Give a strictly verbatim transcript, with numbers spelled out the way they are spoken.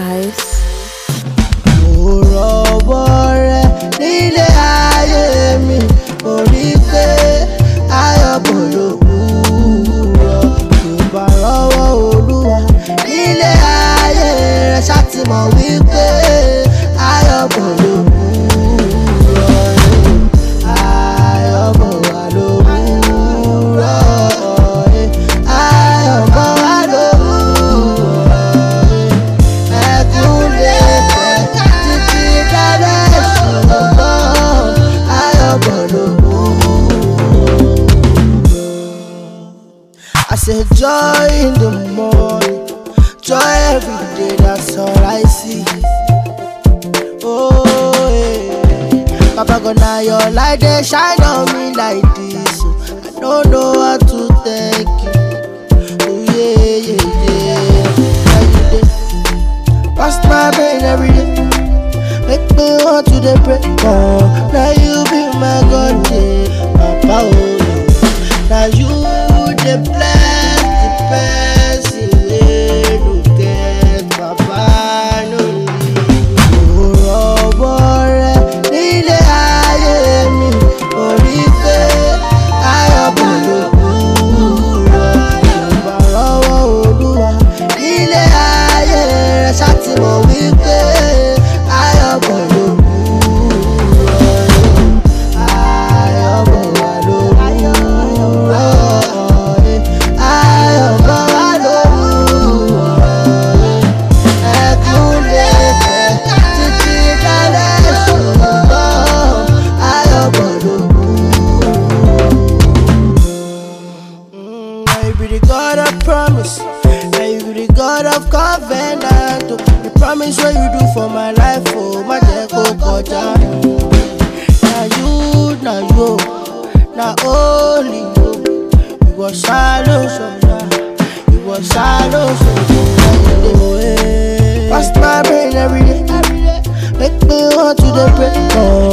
vibes. I said joy in the morning, joy every day, that's all I see. Oh, yeah. Papa gonna your light, they shine on me like this. So I don't know how to thank you. Oh, yeah, yeah, yeah. Every day, past my brain every day. Make me want to the break. Oh, now you be my God, yeah. Papa, oh, yeah. Now you the bless the person they look at, Papa, no need. Oh, boy, nílé ayé mi, orí pé ayọ̀ pẹ̀lú òwúrọ̀. Ìgbà lọ́wọ́ Olúwa, nílé ayé rẹ̀ ṣàtìmọ̀ wípé ayọ̀ pẹ̀lú òwúrọ̀. Ayọ̀ bọ̀ wá lówùúrọ̀. God of promise, now you be the God of covenant. The promise what you do for my life, oh my dear, go koja. Now you, now you, now only you. You was shallow, so you was shallow, so you. Past my brain every day, make me want to the break. Oh,